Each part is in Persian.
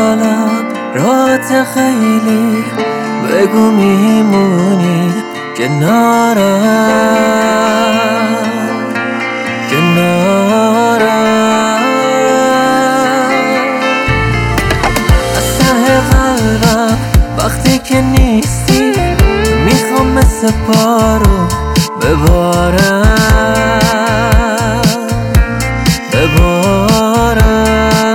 حالم راحت خیلی، بگو میمونی کنارم. از ته قلبم وقتی که نیستی میخوام مثل پارو ببارم.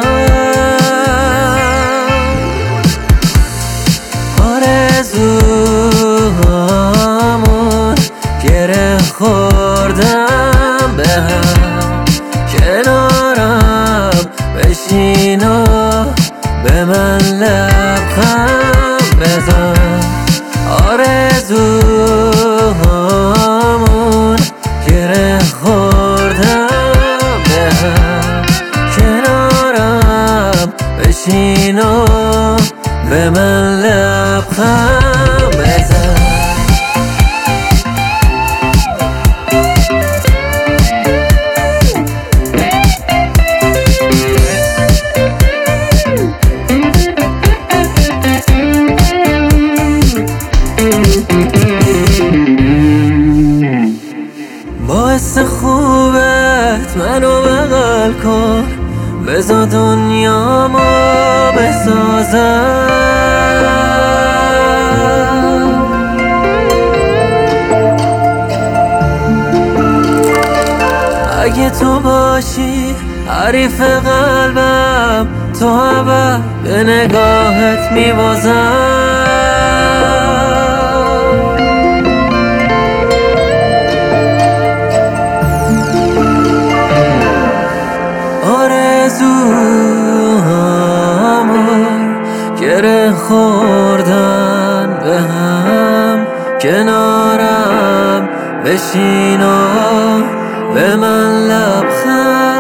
آرزوهامون گره خوردم به هم، کنارم بشین و به من لبخند بزن. آرزوهامون گره خوردم به هم، کنارم بشین و به من لبخند بزن. باعث خوبت منو بغل کن، بذار دنیامو بسازم. اگه تو باشی حریف قلبم، تو اول به نگاهت میبازم. آرزوهامون گره خوردن به هم، کنارم بشین و به من لبخند